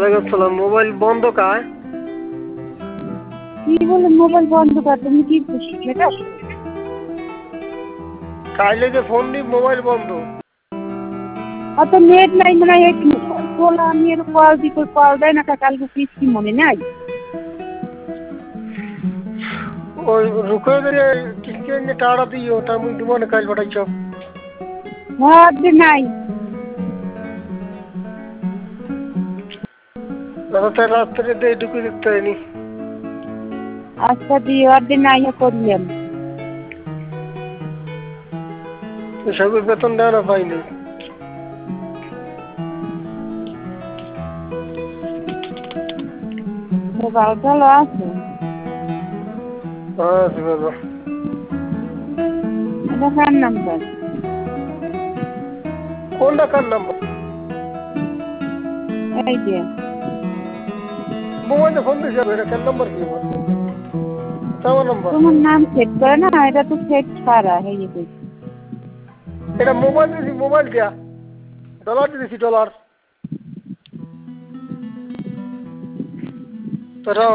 ওয়ালাইকুম সালাম। মোবাইল বন্ধ কায়? কি বলে মোবাইল বন্ধ কর? তুমি কি এটা কাইলে যে ফোন দি মোবাইল বন্ধ। অত নেট নাই মানে তোলা আমি এর কল দি কল দেয় না কালকে কিস্তি মনে নাই। ওই রুকে দিয়ে কিস্তি এনে টাড়া দিও তা মুই দিব না কাল পাঠাইছ। ভাত নাই রাতে রাত্রে দিয়ে ঢুকে দেখতে হয়নি। আচ্ছা দিয়ে অর্ধেক নাই করলাম। সব বেতন দেওয়া না পাইনি। ভালো ভালো আছে। হ্যাঁ দিবাবো। এটা কার নাম্বার? কোনটা কার নাম্বার? এই যে মোবাইলে ফোন দিয়ে যাবে এটা কার নাম্বার কি আমার? আমার নাম্বার। তোমার নাম সেট করে না, এটা তো সেট ছাড়া এই যে এটা মোবাইল দিয়েছি, মোবাইল দিয়া ডলার দিয়েছি, ডলার পাঠাও।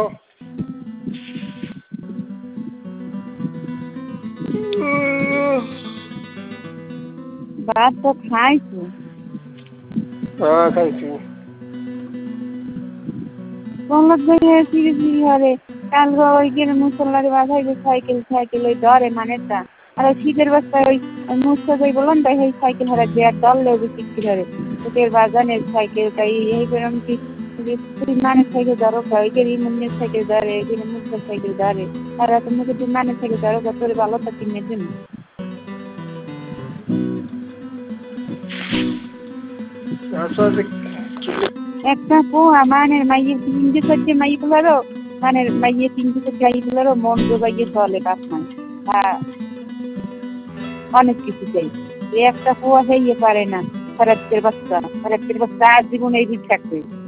ভাত তো খাইছো। হ্যাঁ খাইছি। কোনলোক থেকে ফিরে ফিরে হরে কাল ওই গেলে মুসল্লারে বাধাই যে সাইকেল সাইকেল ওই ধরে মানেটা আর ওই শীতের বস্তায় ওই মুসা যাই বললাম তাই সেই সাইকেল হারা দেওয়ার দল লেগে শিখতে ধরে ওদের বাগানের সাইকেল তাই এই বেরম কি মানের সাইকেল ধরো ওই গেলে মুন্নের সাইকেল ধরে এই গেলে মুসার সাইকেল ধরে আর এত মুখে তুই মানের সাইকেল ধরো তোর ভালো তা কিনে দিন। একটা পোয়া মানের মাইয়ের তিনটে করছে মাইগুলারও মানের মাইয়ের তিনটে করছে মাইগুলারও মন ডোবাইয়ে চলে কাপড়। হ্যাঁ অনেক কিছু চাই একটা পোয়া হইয়ে পারে না। খরাতের বাচ্চা আজীবন এই দিক থাকবে।